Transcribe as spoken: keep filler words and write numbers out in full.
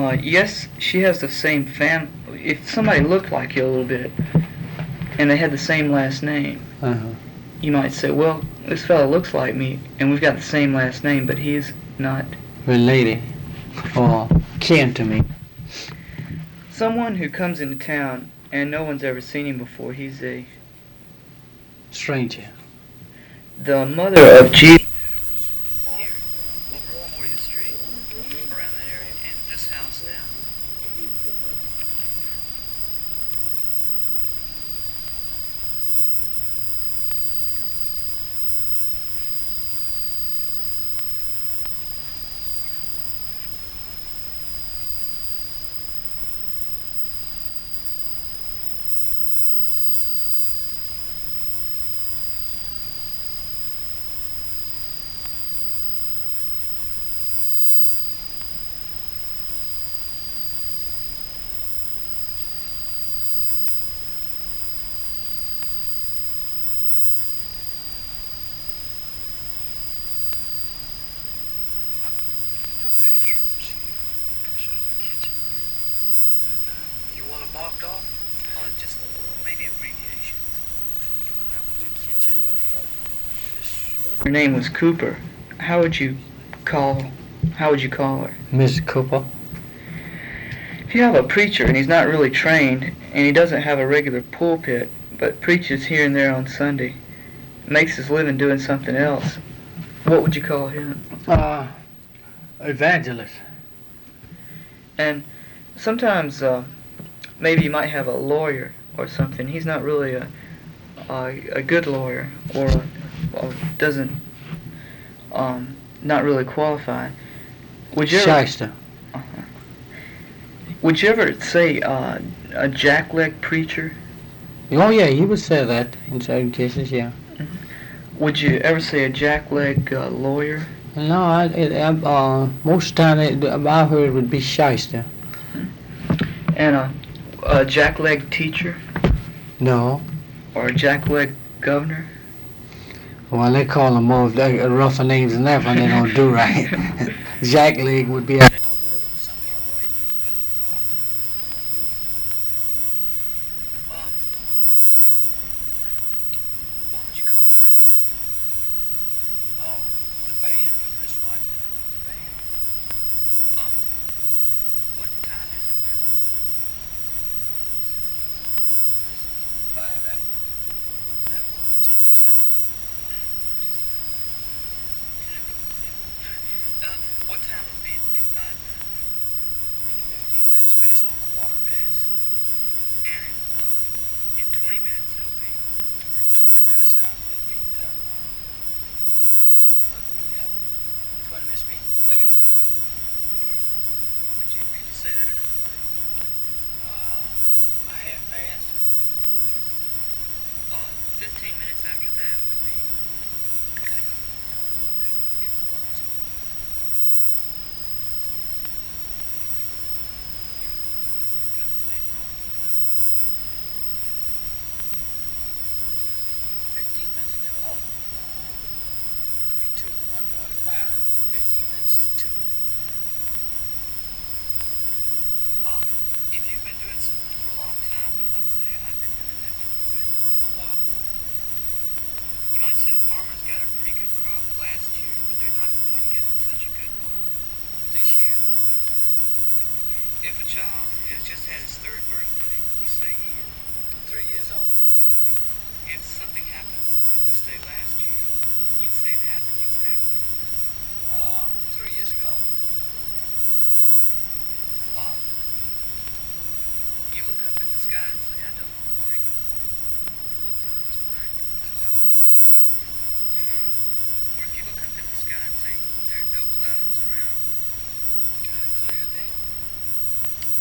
Uh, yes, she has the same fam. If somebody looked like you a little bit, and they had the same last name, Uh-huh. you might say, well, this fellow looks like me, and we've got the same last name, but he's not. Related or kin to me. Someone who comes into town and no one's ever seen him before, he's a... Stranger. The mother of Jesus... Here, over fortieth Street, around that area, and this house now. You want it blocked off? Uh, just maybe abbreviations. That was a kitchen. Her name was Cooper. How would you call... How would you call her? Miss Cooper. If you have a preacher and he's not really trained, and he doesn't have a regular pulpit, but preaches here and there on Sunday, makes his living doing something else, what would you call him? Uh, evangelist. And sometimes uh, maybe you might have a lawyer or something. He's not really a a, a good lawyer, or, or doesn't um, not really qualify. Would you ever, Shyster. uh-huh. Would you ever say uh, a jackleg preacher? Oh yeah, he would say that in certain cases, yeah. Would you ever say a jackleg uh, lawyer? No, I, it, I, uh, most of the time it, I heard it would be Shyster. And a, a jackleg teacher? No. Or a jackleg governor? Well, they call them more uh, rougher names than that when they don't do right. Jackleg would be a... Some people may use, but I don't. Um, what would you call that? Oh, the band. This what? The band? Um, what time is it now? Five after? Is that one? Ten minutes after? Uh, what time would be in five minutes? Be fifteen minutes past on quarter past. And in, uh, in twenty minutes it'll be. In twenty minutes out it'll be uh, oh, what do we have? Twenty minutes be thirty. Or would you could you say that another way? Uh, a half past. Uh, fifteen minutes after that would be. Fifteen minutes to oh, would be two to one forty-five, or fifteen minutes to two. Um, if you've been doing something for a long time, you might say, I've been doing that for quite a while. You might say the farmer's got a pretty good crop last year, but they're not going to get such a good one this year. If a child has just had his third birthday, you say he is three years old. If something happens